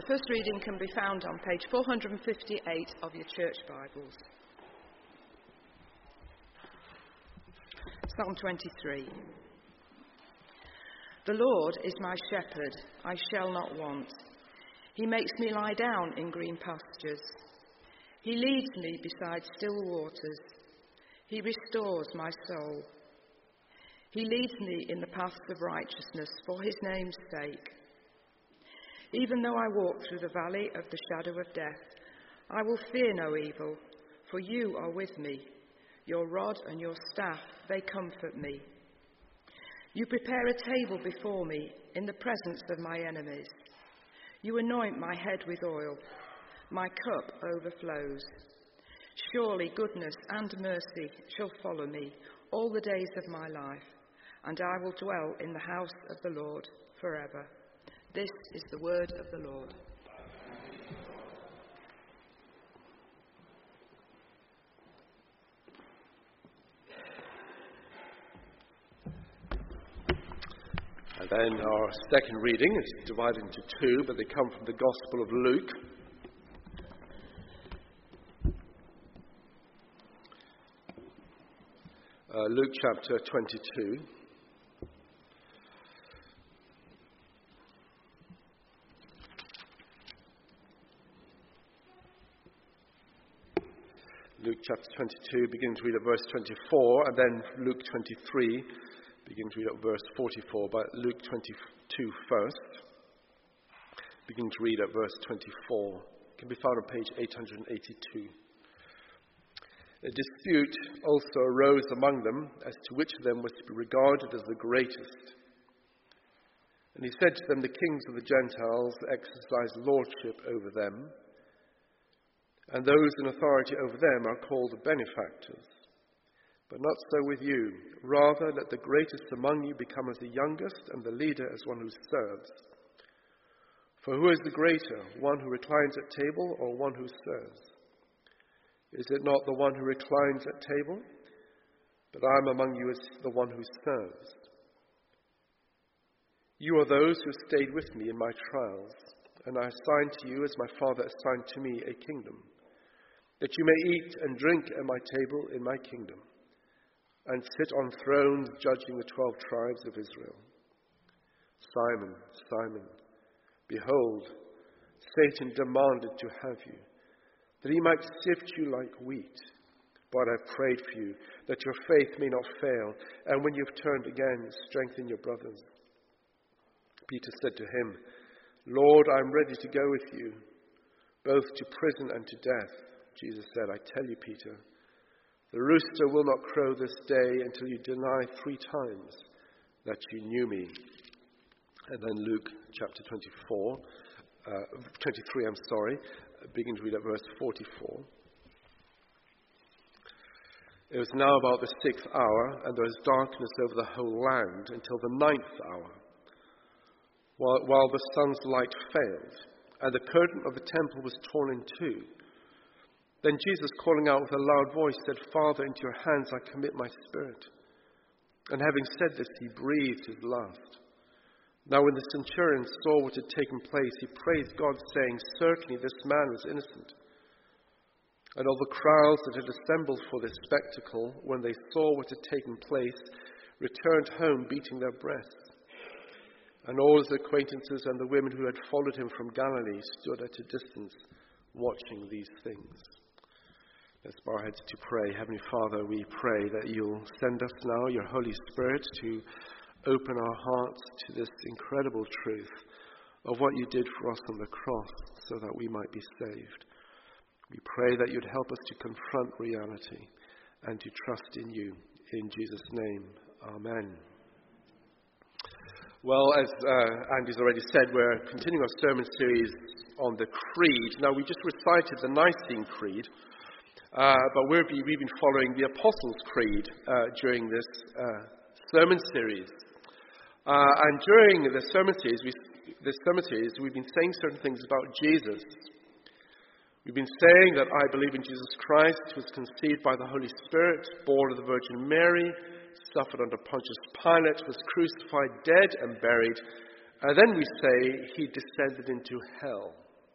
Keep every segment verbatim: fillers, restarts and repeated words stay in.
First reading can be found on page four hundred fifty-eight of your church Bibles. Psalm twenty-three. The Lord is my shepherd, I shall not want. He makes me lie down in green pastures. He leads me beside still waters. He restores my soul. He leads me in the paths of righteousness for his name's sake. Even though I walk through the valley of the shadow of death, I will fear no evil, for you are with me. Your rod and your staff, they comfort me. You prepare a table before me in the presence of my enemies. You anoint my head with oil. My cup overflows. Surely goodness and mercy shall follow me all the days of my life, and I will dwell in the house of the Lord forever. This is the word of the Lord. And then our second reading is divided into two, but they come from the Gospel of Luke. Uh, Luke chapter twenty-two. Luke chapter twenty-two, begin to read at verse twenty-four, and then Luke twenty-three, begin to read at verse forty-four. But Luke twenty-two first, begin to read at verse twenty-four. It can be found on page eight hundred eighty-two. A dispute also arose among them as to which of them was to be regarded as the greatest. And he said to them, the kings of the Gentiles exercise lordship over them, and those in authority over them are called benefactors. But not so with you. Rather, let the greatest among you become as the youngest, and the leader as one who serves. For who is the greater, one who reclines at table or one who serves? Is it not the one who reclines at table? But I am among you as the one who serves. You are those who stayed with me in my trials, and I assign to you, as my Father assigned to me, a kingdom, that you may eat and drink at my table in my kingdom, and sit on thrones judging the twelve tribes of Israel. Simon, Simon, behold, Satan demanded to have you, that he might sift you like wheat. But I have prayed for you, that your faith may not fail, and when you have turned again, strengthen your brothers. Peter said to him, Lord, I am ready to go with you, both to prison and to death. Jesus said, I tell you, Peter, the rooster will not crow this day until you deny three times that you knew me. And then Luke chapter twenty-four, uh, twenty-three, I'm sorry, begin to read at verse forty-four. It was now about the sixth hour, and there was darkness over the whole land until the ninth hour, while, while the sun's light failed, and the curtain of the temple was torn in two. Then Jesus, calling out with a loud voice, said, Father, into your hands I commit my spirit. And having said this, he breathed his last. Now when the centurion saw what had taken place, he praised God, saying, Certainly this man was innocent. And all the crowds that had assembled for this spectacle, when they saw what had taken place, returned home beating their breasts. And all his acquaintances and the women who had followed him from Galilee stood at a distance, watching these things. Let's bow our heads to pray. Heavenly Father, we pray that you'll send us now your Holy Spirit to open our hearts to this incredible truth of what you did for us on the cross so that we might be saved. We pray that you'd help us to confront reality and to trust in you. In Jesus' name, amen. Well, as uh, Andy's already said, we're continuing our sermon series on the Creed. Now, we just recited the Nicene Creed, uh, but we'll be, we've been following the Apostles' Creed uh, during this uh, sermon series. Uh, and during the sermon series, we, this sermon series, we've been saying certain things about Jesus. We've been saying that I believe in Jesus Christ, who was conceived by the Holy Spirit, born of the Virgin Mary, suffered under Pontius Pilate, was crucified, dead, and buried. And then we say he descended into hell.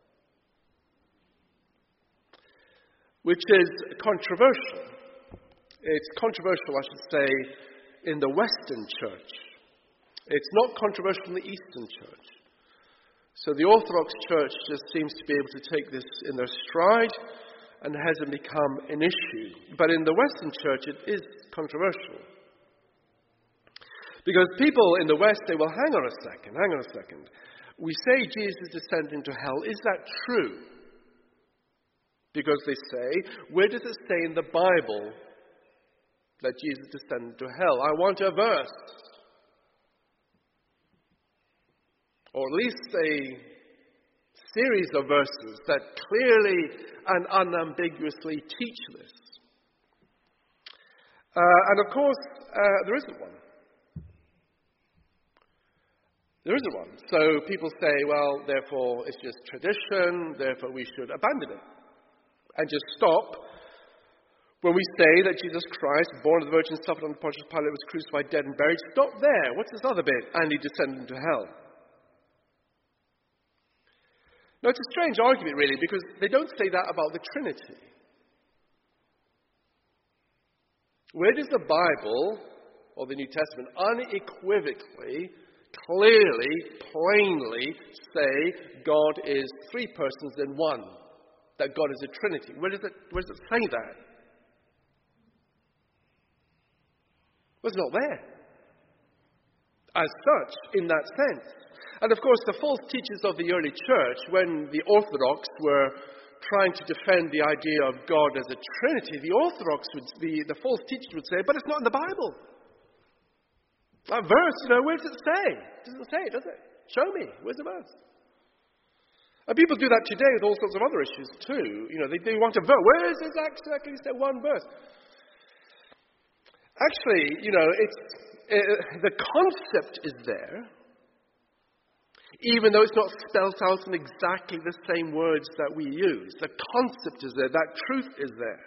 which is controversial. It's controversial, I should say, in the Western church. It's not controversial in the Eastern church. So the Orthodox Church just seems to be able to take this in their stride and hasn't become an issue. But in the Western church, it is controversial. Because people in the West say, well, hang on a second, hang on a second. We say Jesus descended into hell. Is that true? Because they say, where does it say in the Bible that Jesus descended to hell? I want a verse. Or at least a series of verses that clearly and unambiguously teach this. Uh, and of course, uh, there isn't one. There isn't one. So people say, well, therefore it's just tradition, therefore we should abandon it. And just stop when we say that Jesus Christ, born of the Virgin, suffered under Pontius Pilate, was crucified, dead and buried. Stop there. What's this other bit? And he descended into hell. Now, it's a strange argument, really, because they don't say that about the Trinity. Where does the Bible, or the New Testament, unequivocally, clearly, plainly say God is three persons in one? That God is a Trinity? Where does it, where does it say that? Well, it's not there. As such, in that sense. And of course, the false teachers of the early church, when the Orthodox were trying to defend the idea of God as a Trinity, the Orthodox would, the, the false teachers would say, but it's not in the Bible. That verse, you know, where does it say? It doesn't say it, does it? Show me. Where's the verse? And people do that today with all sorts of other issues too. You know, they, they want a verse. Where is this exactly say one verse? Actually, you know, it's uh, the concept is there, even though it's not spelled out in exactly the same words that we use. The concept is there. That truth is there.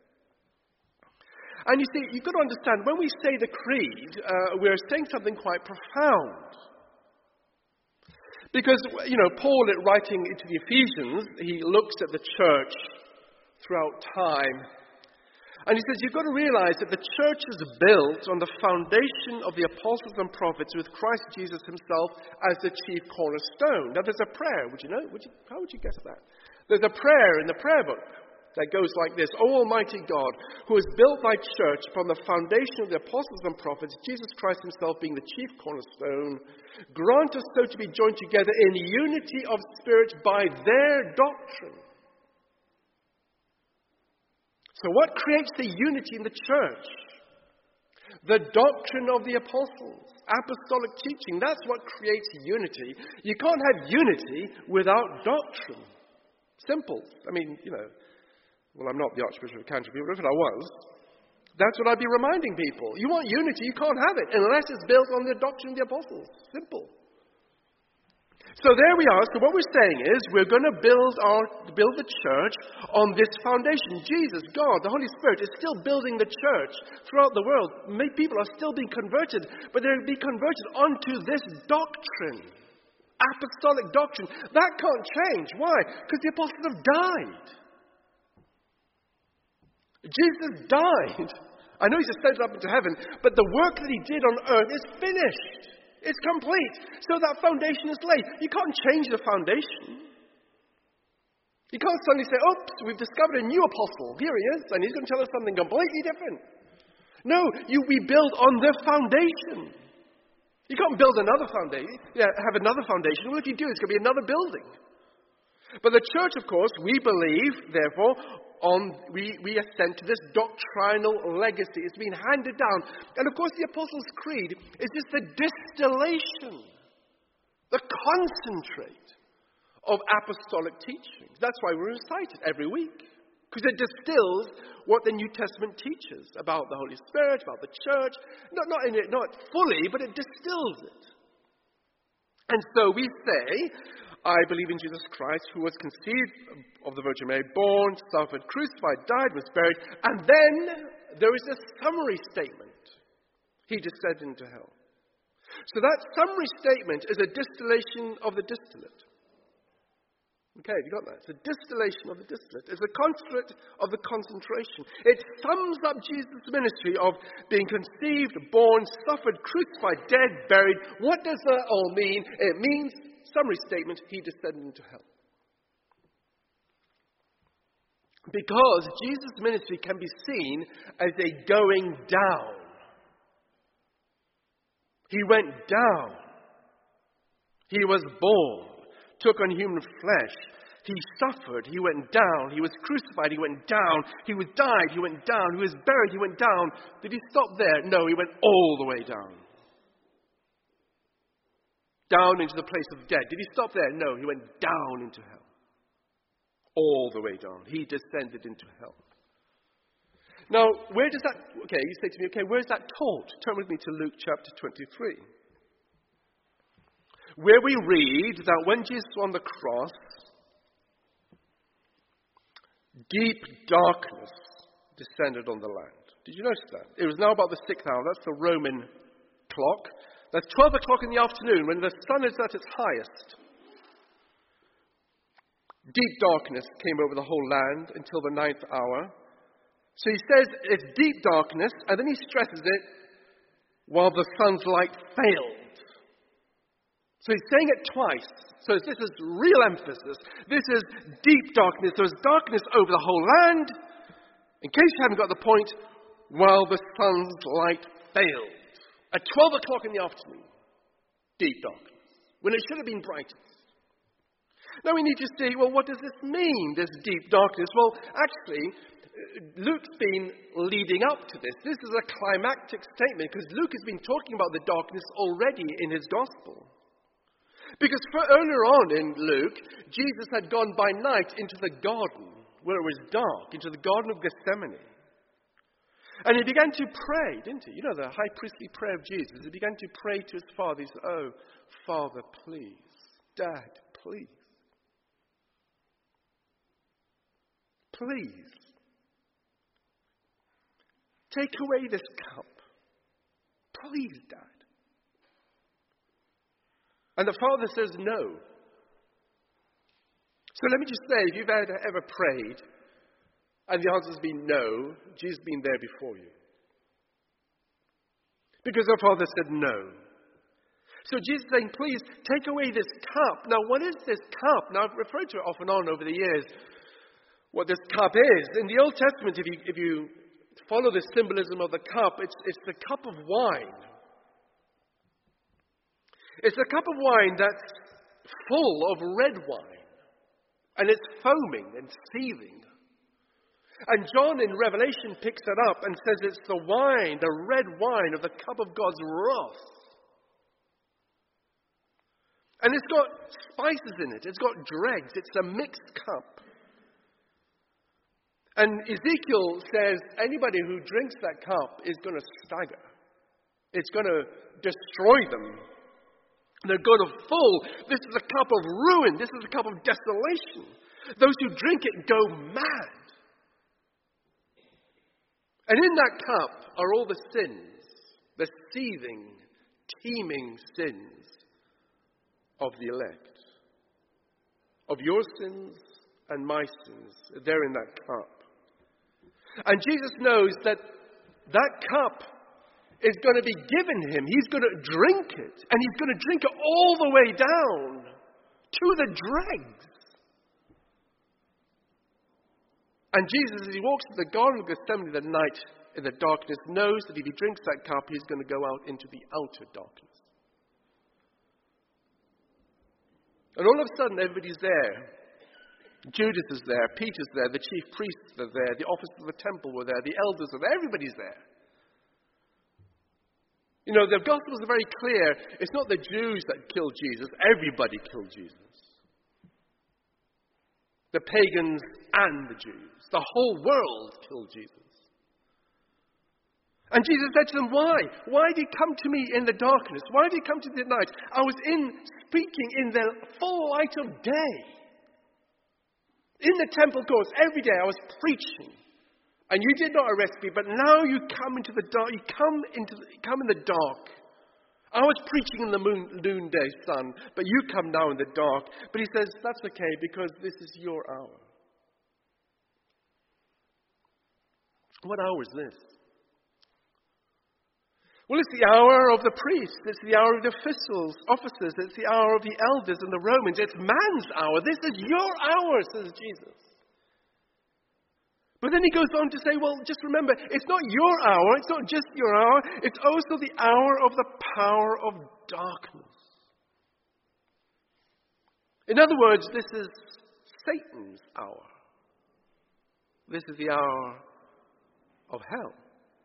And you see, you've got to understand, when we say the creed, uh, we're saying something quite profound. Because, you know, Paul, writing to the Ephesians, he looks at the church throughout time. And he says, you've got to realize that the church is built on the foundation of the apostles and prophets with Christ Jesus himself as the chief cornerstone. Now, there's a prayer. Would you know? Would you, how would you guess that? There's a prayer in the prayer book that goes like this. O Almighty God, who has built thy church upon the foundation of the apostles and prophets, Jesus Christ himself being the chief cornerstone, grant us so to be joined together in unity of spirit by their doctrine. So what creates the unity in the church? The doctrine of the apostles, apostolic teaching. That's what creates unity. You can't have unity without doctrine. Simple. I mean, you know, well, I'm not the Archbishop of Canterbury, but if I was, that's what I'd be reminding people. You want unity, you can't have it unless it's built on the doctrine of the apostles. Simple. So there we are. So what we're saying is we're going to build our build the church on this foundation. Jesus, God, the Holy Spirit is still building the church throughout the world. Many people are still being converted, but they'll be converted onto this doctrine, apostolic doctrine. That can't change. Why? Because the apostles have died. Jesus died. I know he's ascended up into heaven, but the work that he did on earth is finished. It's complete. So that foundation is laid. You can't change the foundation. You can't suddenly say, oops, we've discovered a new apostle. Here he is, and he's going to tell us something completely different. No, you, we build on the foundation. You can't build another foundation, yeah, have another foundation. Well, if you do, it's going to be another building. But the church, of course, we believe, therefore, on we, we assent to this doctrinal legacy. It's been handed down. And of course, the Apostles' Creed is just the distillation, the concentrate of apostolic teachings. That's why we recite it every week. Because it distills what the New Testament teaches about the Holy Spirit, about the church. Not, not, in it, not fully, but it distills it. And so we say, I believe in Jesus Christ, who was conceived of the Virgin Mary, born, suffered, crucified, died, was buried. And then there is a summary statement. He descended into hell. So that summary statement is a distillation of the distillate. Okay, have you got that? It's a distillation of the distillate. It's a concentrate of the concentration. It sums up Jesus' ministry of being conceived, born, suffered, crucified, dead, buried. What does that all mean? It means, summary statement, he descended into hell. Because Jesus' ministry can be seen as a going down. He went down. He was born. Took on human flesh. He suffered. He went down. He was crucified. He went down. He was died. He went down. He was buried. He went down. Did he stop there? No, he went all the way down. Down into the place of death. Did he stop there? No, he went down into hell. All the way down. He descended into hell. Now, where does that... Okay, you say to me, okay, where's that taught? Turn with me to Luke chapter twenty-three. Where we read that when Jesus was on the cross, deep darkness descended on the land. Did you notice that? It was now about the sixth hour. That's the Roman clock. That's twelve o'clock in the afternoon when the sun is at its highest. Deep darkness came over the whole land until the ninth hour. So he says it's deep darkness, and then he stresses it, while the sun's light failed. So he's saying it twice. So this is real emphasis. This is deep darkness. There was darkness over the whole land. In case you haven't got the point, while the sun's light failed. At twelve o'clock in the afternoon. Deep darkness. When it should have been brightest. Now we need to see, well, what does this mean, this deep darkness? Well, actually, Luke's been leading up to this. This is a climactic statement because Luke has been talking about the darkness already in his gospel. Because for earlier on in Luke, Jesus had gone by night into the garden where it was dark, into the Garden of Gethsemane. And he began to pray, didn't he? You know the high priestly prayer of Jesus. He began to pray to his Father. He said, oh, Father, please. Dad, please. Please. Take away this cup. Please, Dad. And the Father says no. So let me just say, if you've ever, ever prayed and the answer's been no, Jesus has been there before you. Because the Father said no. So Jesus is saying, please take away this cup. Now, what is this cup? Now, I've referred to it off and on over the years, what this cup is. In the Old Testament, if you, if you follow the symbolism of the cup, it's, it's the cup of wine. It's a cup of wine that's full of red wine. And it's foaming and seething. And John in Revelation picks it up and says it's the wine, the red wine of the cup of God's wrath. And it's got spices in it. It's got dregs. It's a mixed cup. And Ezekiel says anybody who drinks that cup is going to stagger. It's going to destroy them. They're going to fall. This is a cup of ruin. This is a cup of desolation. Those who drink it go mad. And in that cup are all the sins, the seething, teeming sins of the elect. Of your sins and my sins. They're in that cup. And Jesus knows that that cup is going to be given him. He's going to drink it. And he's going to drink it all the way down to the dregs. And Jesus, as he walks to the Garden of Gethsemane that night in the darkness, knows that if he drinks that cup, he's going to go out into the outer darkness. And all of a sudden, everybody's there. Judas is there, Peter's there, the chief priests are there, the officers of the temple were there, the elders are there, everybody's there. You know, the Gospels are very clear. It's not the Jews that killed Jesus. Everybody killed Jesus. The pagans and the Jews. The whole world killed Jesus. And Jesus said to them, why? Why did he come to me in the darkness? Why did he come to me at night? I was in speaking in the full light of day. In the temple courts, every day I was preaching. And you did not arrest me, but now you come into the dark, you come into the, come in the dark. I was preaching in the moon, noonday sun, but you come now in the dark. But he says, that's okay, because this is your hour. What hour is this? Well, it's the hour of the priests. It's the hour of the officials, officers. It's the hour of the elders and the Romans. It's man's hour. This is your hour, says Jesus. But then he goes on to say, well, just remember, it's not your hour. It's not just your hour. It's also the hour of the power of darkness. In other words, this is Satan's hour. This is the hour of hell.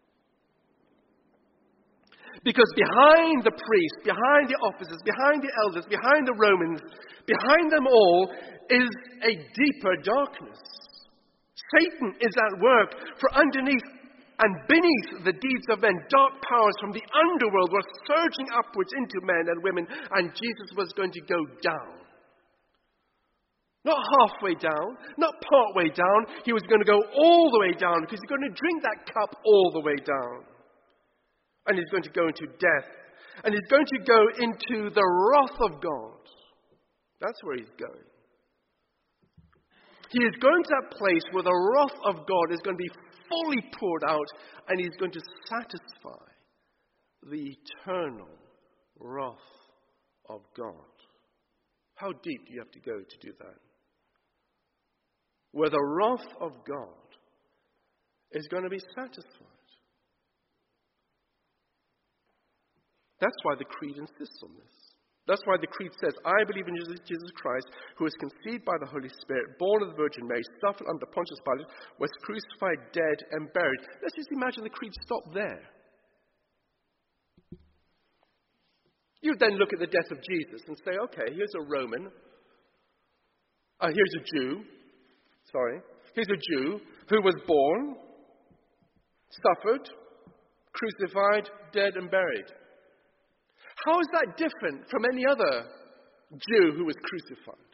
Because behind the priests, behind the officers, behind the elders, behind the Romans, behind them all is a deeper darkness. Satan is at work, for underneath and beneath the deeds of men, dark powers from the underworld were surging upwards into men and women, and Jesus was going to go down. Not halfway down, not part way down, he was going to go all the way down, because he's going to drink that cup all the way down. And he's going to go into death. And he's going to go into the wrath of God. That's where he's going. He is going to that place where the wrath of God is going to be fully poured out, and he's going to satisfy the eternal wrath of God. How deep do you have to go to do that? Where the wrath of God is going to be satisfied. That's why the Creed insists on this. That's why the Creed says, I believe in Jesus Christ, who was conceived by the Holy Spirit, born of the Virgin Mary, suffered under Pontius Pilate, was crucified, dead, and buried. Let's just imagine the Creed stopped there. You then look at the death of Jesus and say, okay, here's a Roman. Uh, here's a Jew. Sorry. Here's a Jew who was born, suffered, crucified, dead, and buried. How is that different from any other Jew who was crucified?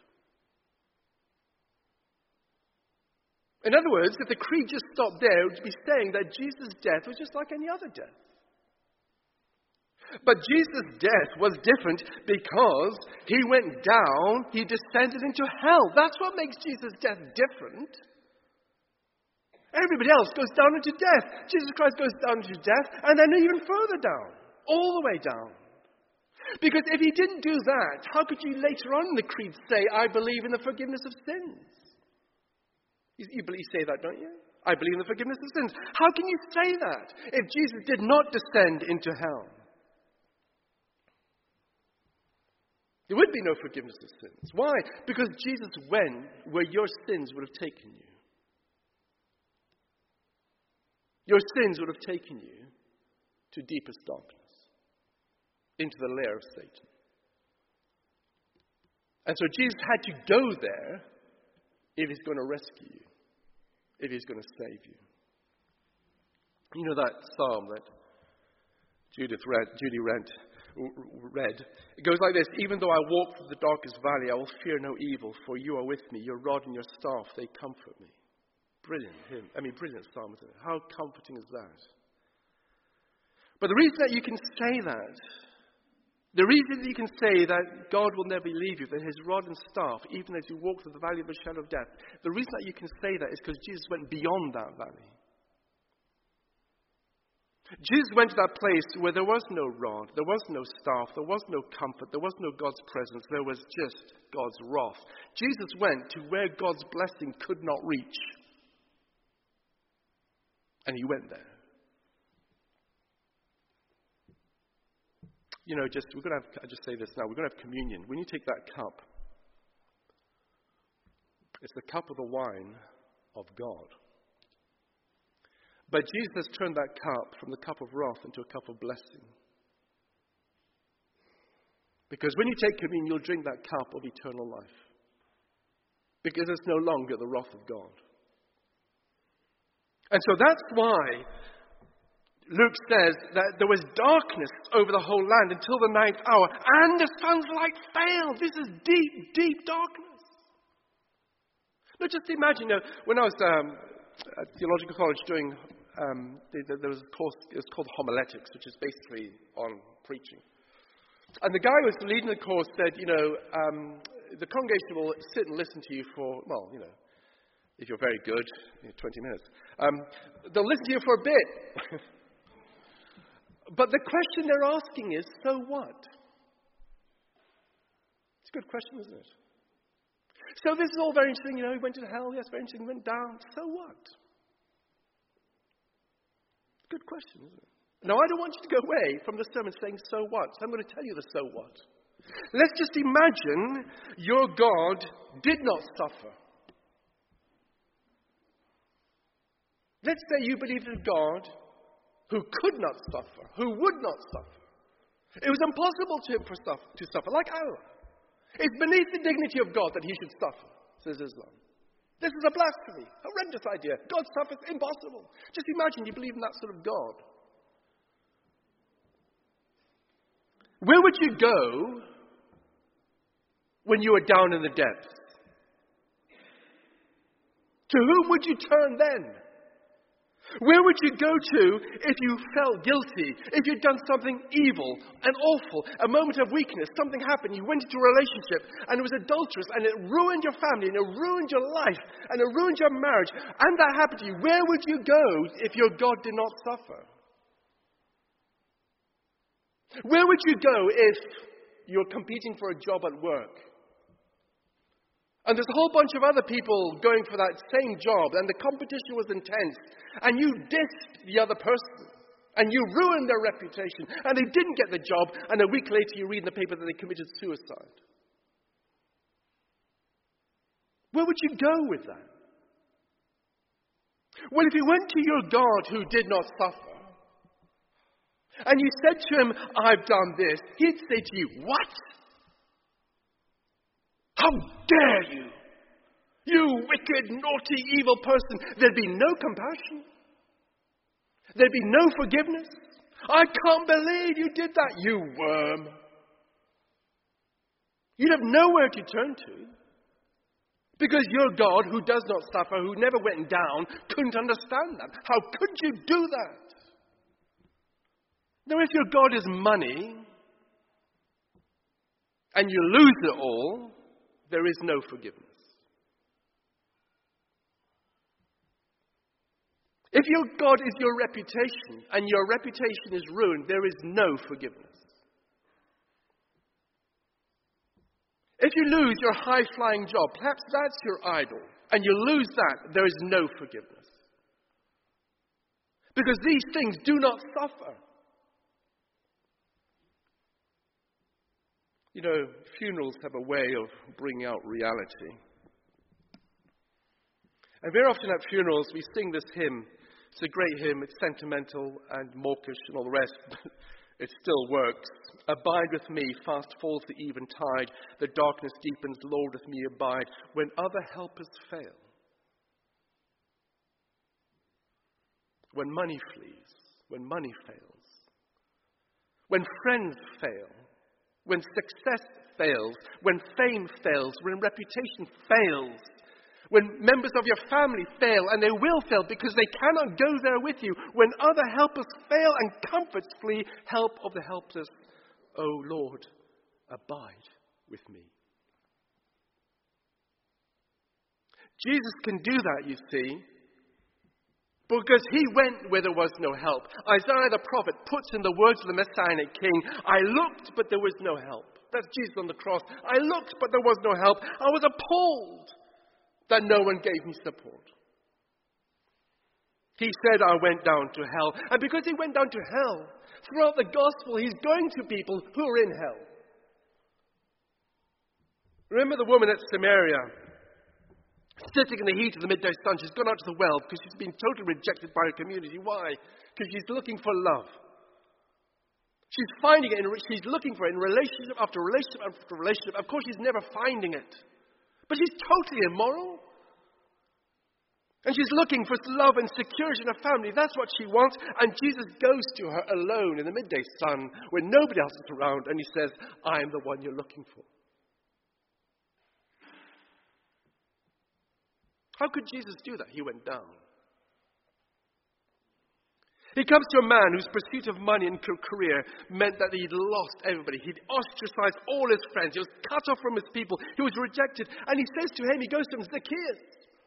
In other words, if the creed just stopped there, it would be saying that Jesus' death was just like any other death. But Jesus' death was different because he went down, he descended into hell. That's what makes Jesus' death different. Everybody else goes down into death. Jesus Christ goes down into death and then even further down, all the way down. Because if he didn't do that, how could you later on in the creed say, I believe in the forgiveness of sins? You, you, you say that, don't you? I believe in the forgiveness of sins. How can you say that if Jesus did not descend into hell? There would be no forgiveness of sins. Why? Because Jesus went where your sins would have taken you. Your sins would have taken you to deepest darkness, into the lair of Satan. And so Jesus had to go there if he's going to rescue you, if he's going to save you. You know that psalm that Judith read, Judy read, read? It goes like this: even though I walk through the darkest valley, I will fear no evil, for you are with me. Your rod and your staff, they comfort me. Brilliant hymn. I mean, brilliant psalm, isn't it? How comforting is that? But the reason that you can say that, the reason that you can say that God will never leave you, that his rod and staff, even as you walk through the valley of the shadow of death, the reason that you can say that is because Jesus went beyond that valley. Jesus went to that place where there was no rod, there was no staff, there was no comfort, there was no God's presence, there was just God's wrath. Jesus went to where God's blessing could not reach. And he went there. You know, just we're going to have, I just say this now, we're going to have communion. When you take that cup, it's the cup of the wine of God. But Jesus has turned that cup from the cup of wrath into a cup of blessing. Because when you take communion, you'll drink that cup of eternal life. Because it's no longer the wrath of God. And so that's why Luke says that there was darkness over the whole land until the ninth hour, and the sun's light failed. This is deep, deep darkness. Now just imagine, you know, when I was um, at theological college doing, um, there was a course, it was called homiletics, which is basically on preaching. And the guy who was leading the course said, you know, um, the congregation will sit and listen to you for, well, you know, if you're very good, you know, twenty minutes. Um, they'll listen to you for a bit. But the question they're asking is, so what? It's a good question, isn't it? So this is all very interesting, you know, he went to hell, yes, very interesting, he went down. So what? Good question, isn't it? Now, I don't want you to go away from the sermon saying, so what? So I'm going to tell you the so what. Let's just imagine your God did not suffer. Let's say you believed in a God who could not suffer, who would not suffer. It was impossible to him for suffer, to suffer, like Allah. It's beneath the dignity of God that he should suffer, says Islam. This is a blasphemy, horrendous idea. God suffers, impossible. Just imagine you believe in that sort of God. Where would you go when you were down in the depths? To whom would you turn then? Where would you go to if you felt guilty, if you'd done something evil and awful, a moment of weakness, something happened, you went into a relationship and it was adulterous and it ruined your family and it ruined your life and it ruined your marriage and that happened to you? Where would you go if your God did not suffer? Where would you go if you're competing for a job at work? And there's a whole bunch of other people going for that same job, and the competition was intense, and you dissed the other person, and you ruined their reputation, and they didn't get the job, and a week later you read in the paper that they committed suicide. Where would you go with that? Well, if you went to your God who did not suffer, and you said to him, I've done this, he'd say to you, what? How dare you? You wicked, naughty, evil person. There'd be no compassion. There'd be no forgiveness. I can't believe you did that, you worm. You'd have nowhere to turn to. Because your God, who does not suffer, who never went down, couldn't understand that. How could you do that? Now, if your God is money, and you lose it all, there is no forgiveness. If your God is your reputation, and your reputation is ruined, there is no forgiveness. If you lose your high-flying job, perhaps that's your idol, and you lose that, there is no forgiveness. Because these things do not suffer. You know, funerals have a way of bringing out reality. And very often at funerals we sing this hymn. It's a great hymn. It's sentimental and mawkish and all the rest, but it still works. Abide with me, fast falls the eventide. The darkness deepens, Lord, with me abide. When other helpers fail. When money flees. When money fails. When friends fail. When success fails, when fame fails, when reputation fails, when members of your family fail, and they will fail because they cannot go there with you, when other helpers fail and comforts flee, help of the helpless, O Lord, abide with me. Jesus can do that, you see, because he went where there was no help. Isaiah the prophet puts in the words of the Messianic king, I looked, but there was no help. That's Jesus on the cross. I looked, but there was no help. I was appalled that no one gave me support. He said, I went down to hell. And because he went down to hell, throughout the gospel, he's going to people who are in hell. Remember the woman at Samaria? Sitting in the heat of the midday sun, she's gone out to the well because she's been totally rejected by her community. Why? Because she's looking for love. She's finding it, in, she's looking for it in relationship after relationship after relationship. Of course, she's never finding it. But she's totally immoral. And she's looking for love and security in her family. That's what she wants. And Jesus goes to her alone in the midday sun when nobody else is around. And he says, I am the one you're looking for. How could Jesus do that? He went down. He comes to a man whose pursuit of money and career meant that he'd lost everybody. He'd ostracized all his friends. He was cut off from his people. He was rejected. And he says to him, he goes to him, Zacchaeus,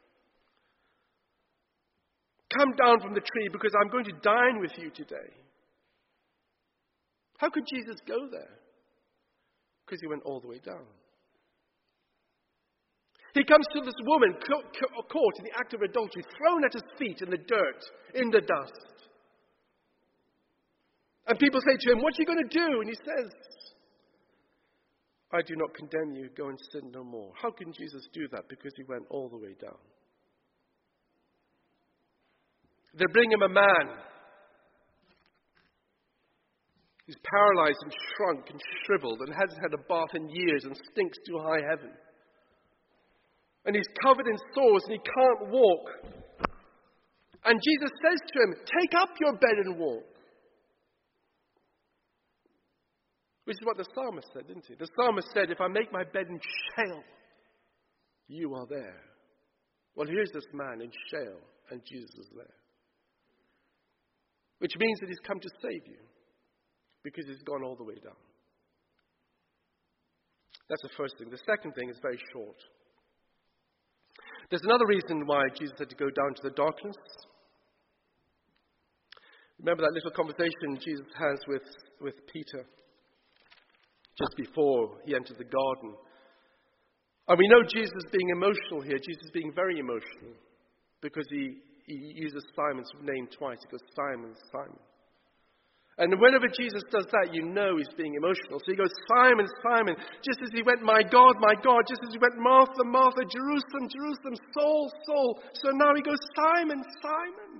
come down from the tree because I'm going to dine with you today. How could Jesus go there? Because he went all the way down. He comes to this woman caught in the act of adultery, thrown at his feet in the dirt, in the dust. And people say to him, what are you going to do? And he says, I do not condemn you, go and sin no more. How can Jesus do that? Because he went all the way down. They bring him a man. He's paralyzed and shrunk and shriveled and hasn't had a bath in years and stinks to high heaven. And he's covered in sores and he can't walk. And Jesus says to him, take up your bed and walk. Which is what the psalmist said, didn't he? The psalmist said, if I make my bed in shale, you are there. Well, here's this man in shale and Jesus is there. Which means that he's come to save you because he's gone all the way down. That's the first thing. The second thing is very short. There's another reason why Jesus had to go down to the darkness. Remember that little conversation Jesus has with, with Peter just before he entered the garden. And we know Jesus being emotional here. Jesus being very emotional because he, he uses Simon's name twice. He goes, Simon, Simon. And whenever Jesus does that, you know he's being emotional. So he goes, Simon, Simon, just as he went, my God, my God, just as he went, Martha, Martha, Jerusalem, Jerusalem, Saul, Saul. So now he goes, Simon, Simon.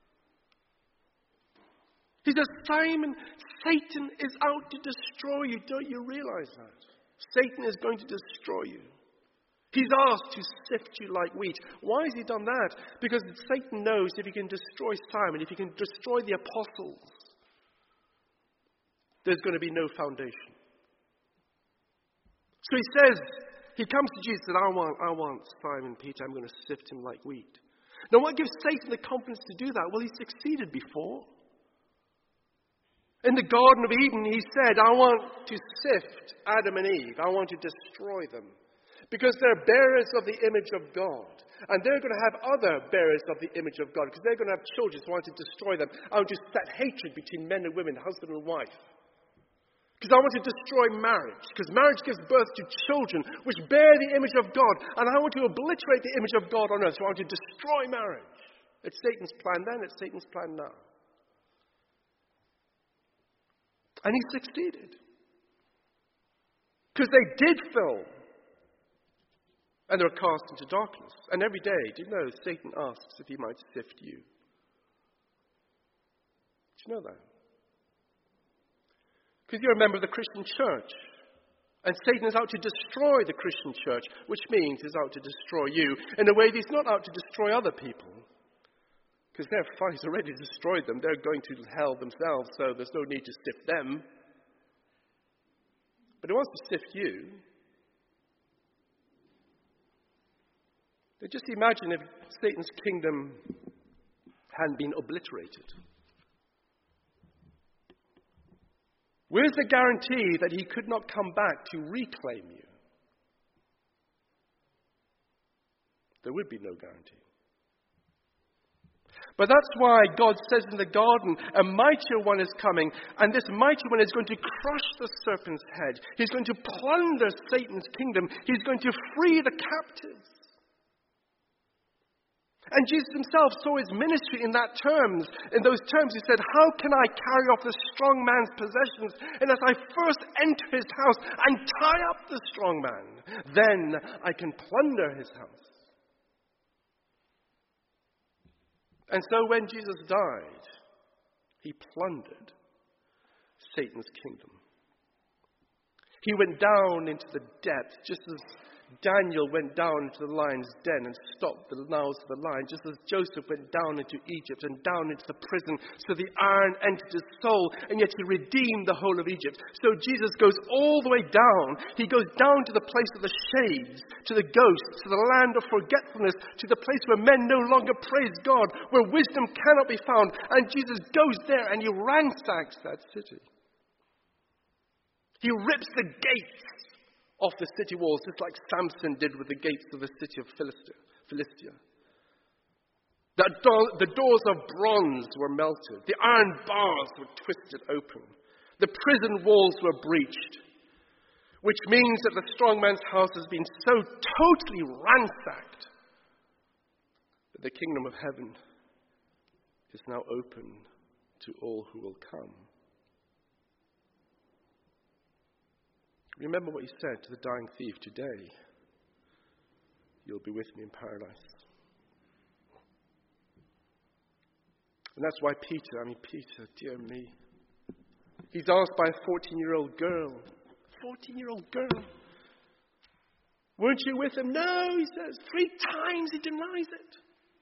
He says, Simon, Satan is out to destroy you. Don't you realize that? Satan is going to destroy you. He's asked to sift you like wheat. Why has he done that? Because Satan knows if he can destroy Simon, if he can destroy the apostles, there's going to be no foundation. So he says, he comes to Jesus and I want, I want Simon Peter, I'm going to sift him like wheat. Now what gives Satan the confidence to do that? Well, he succeeded before. In the Garden of Eden, he said, I want to sift Adam and Eve. I want to destroy them. Because they're bearers of the image of God. And they're going to have other bearers of the image of God. Because they're going to have children, so I want to destroy them. I want to set hatred between men and women, husband and wife. Because I want to destroy marriage. Because marriage gives birth to children which bear the image of God. And I want to obliterate the image of God on earth. So I want to destroy marriage. It's Satan's plan then, it's Satan's plan now. And he succeeded. Because they did fall. And they were cast into darkness. And every day, do you know, Satan asks if he might sift you. Do you know that? Because you're a member of the Christian church. And Satan is out to destroy the Christian church, which means he's out to destroy you in a way that he's not out to destroy other people. Because they're fine, he's already destroyed them. They're going to hell themselves, so there's no need to sift them. But he wants to sift you. But just imagine if Satan's kingdom hadn't been obliterated. Where's the guarantee that he could not come back to reclaim you? There would be no guarantee. But that's why God says in the garden, a mightier one is coming, and this mighty one is going to crush the serpent's head. He's going to plunder Satan's kingdom. He's going to free the captives. And Jesus himself saw his ministry in that terms. In those terms, he said, how can I carry off the strong man's possessions unless I first enter his house and tie up the strong man? Then I can plunder his house. And so when Jesus died, he plundered Satan's kingdom. He went down into the depths, just as Daniel went down into the lion's den and stopped the mouths of the lion, just as Joseph went down into Egypt and down into the prison, so the iron entered his soul, and yet he redeemed the whole of Egypt. So Jesus goes all the way down. He goes down to the place of the shades, to the ghosts, to the land of forgetfulness, to the place where men no longer praise God, where wisdom cannot be found. And Jesus goes there and he ransacks that city. He rips the gates off the city walls, just like Samson did with the gates of the city of Philistia. Philistia. The, do- the doors of bronze were melted. The iron bars were twisted open. The prison walls were breached, which means that the strong man's house has been so totally ransacked that the kingdom of heaven is now open to all who will come. Remember what he said to the dying thief, today you'll be with me in paradise. And that's why Peter, I mean Peter, dear me, he's asked by a fourteen-year-old girl, fourteen-year-old girl, weren't you with him? No, he says, three times he denies it.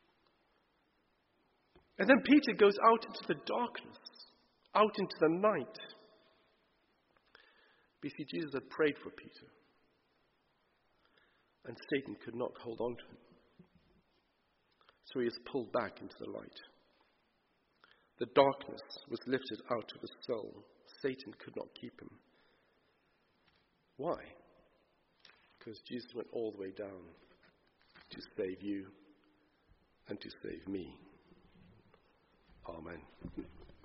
And then Peter goes out into the darkness, out into the night. But you see, Jesus had prayed for Peter, and Satan could not hold on to him. So he is pulled back into the light. The darkness was lifted out of his soul. Satan could not keep him. Why? Because Jesus went all the way down to save you and to save me. Amen.